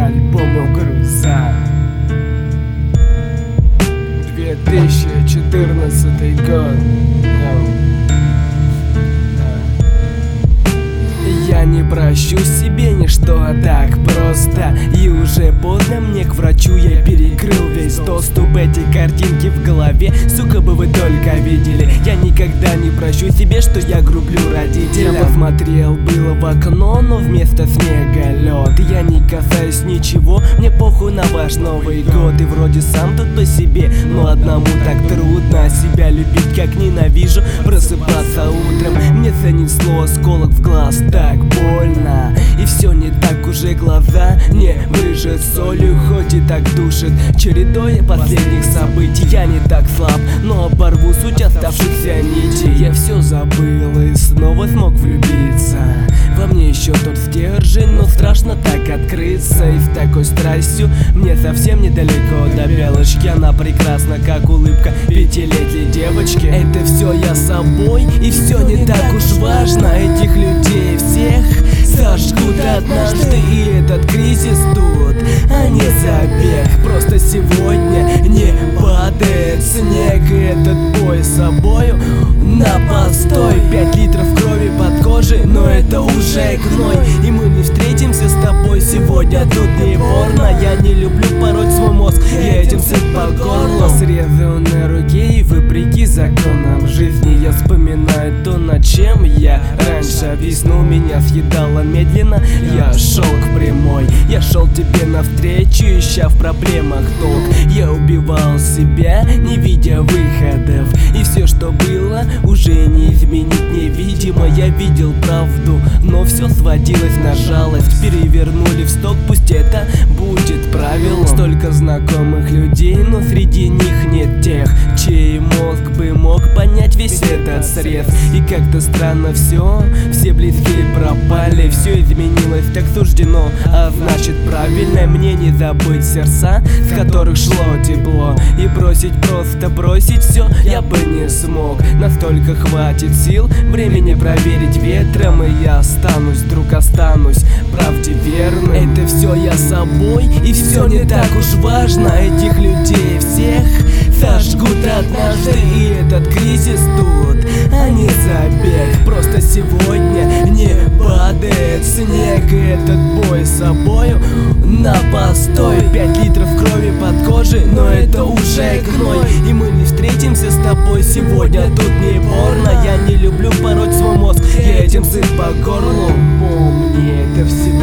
альбому «Груза». 2014 год. Я не прощу себе ничто так просто, и уже поздно мне к врачу. Я перекрыл весь доступ, эти картинки в голове, сука, бы вы только видели. Я никогда не прощу себе, что я грублю родителям. Я посмотрел было в окно, но вместо снега лед. Я не касаюсь ничего, мне похуй на ваш Новый год. И вроде сам тут по себе, но одному так трудно себя любить, как ненавижу просыпаться утром. Мне занесло осколок в глаз, так больно, и все не так уже, глаза не выжжет солью, хоть и так душит чередой последних событий. Я не так слаб, но оборву суть оставшихся нитей. Я все забыл и снова смог влюбиться. Во мне еще тот стержень, но страшно так открыться. И с такой страстью мне совсем недалеко до белочки. Она прекрасна, как улыбка пятилетней девочки. Это все я собой, и все не так уж важно. Этих людей всех сожгут однажды, и этот кризис тут, а не забег. Просто сегодня не падает снег, и этот бой с собою на постой. 5 литров крови под кожей, но это уже гной. И мы не встретимся с тобой сегодня, тут не порно. Я не люблю пороть свой мозг, я этим сыт по горлу. Срезы на руке, и вопреки законам жизни я вспоминаю то, над чем я раньше весну. Меня съедало медленно, я шел к прямой. Я шел тебе навстречу, ища в проблемах толк. Я убивал себя, не видя выходов. И все, что было, уже не изменить невидимо. Я видел правду, но все сводилось на жалость. Перевернули в сток, пусть это будет правилом. Столько знакомых людей, но среди них нет тех, чей мозг бы мог понять весь этот срез. И как-то странно все близкие пропали. Все изменилось, так суждено, а значит правильно мне не забыть сердца, с которых шло тепло. И бросить, просто бросить все я бы не смог. Настолько хватит сил, времени проверить ветром. И я останусь, вдруг останусь правде верным. Это все я собой, и все не так уж важно. Этих людей всех сожгут однажды, и этот кризис тут, а не забег. Просто сегодня не падает снег, и этот бой с собою на постой. 5 литров крови под кожей, но это уже гной. И мы не встретимся с тобой сегодня, тут не порно. Я не люблю пороть свой мозг, я этим сыт по горлу. Помни, это всегда